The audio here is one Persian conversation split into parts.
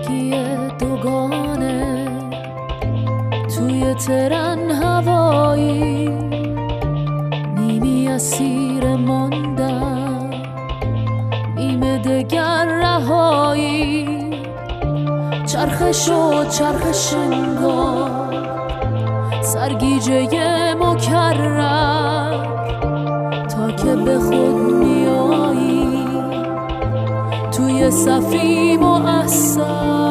زندگی دوگانه توی ترن هوایی، نیمی اسیر ماندم نیمه دگر رهایی. چرخش و چرخش انگار سرگیجه مکرر، تا که به خود میایی توی صفی مؤثر.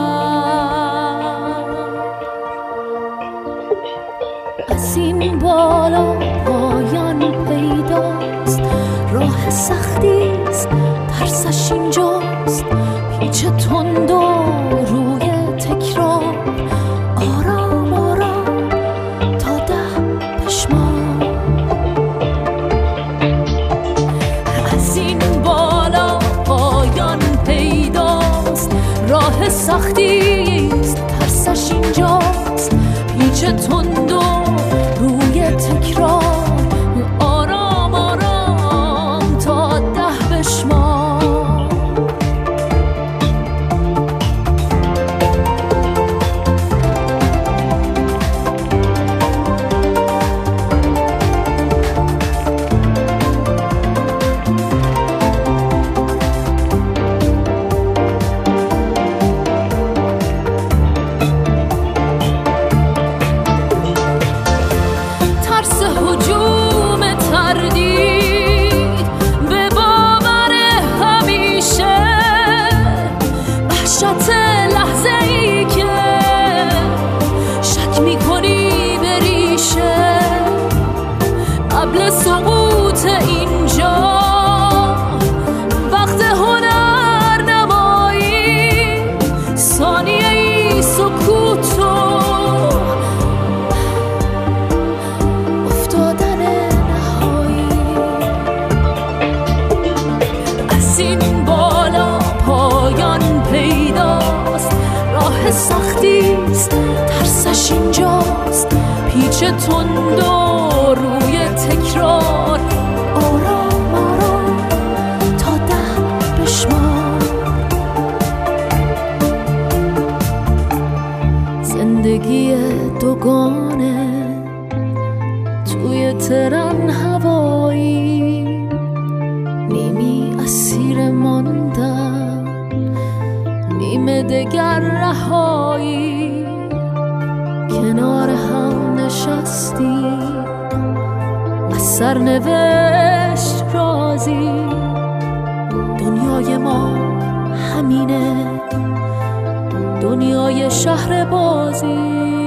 از این بالا پایان پیداست، راه سختیست ترسش اینجاست. پیچ تند و روی تکرار، آرام آرام تا 10 پشمان. از این بالا پایان پیداست، راه سختیست ترسش اینجاست. پیچ تند و روی تکرار، آرام آرام تا 10 بشمار. قبل سقوط اینجا وقت هنر نمایی، ثانیه ای سکوت و افتادن نهایی. از این بالا پایان پیداست، راه سختیست ترسش اینجاست. پیچ تند و روی تکرار، آرام آرام تا 10 بشمار. زندگی دوگانه توی ترن هوایی، نیمی اسیر ماندم نیمه دگر رهایی. کنار هم نشستیم از سرنوشت راضی، دنیای ما همینه، دنیای شهر بازی.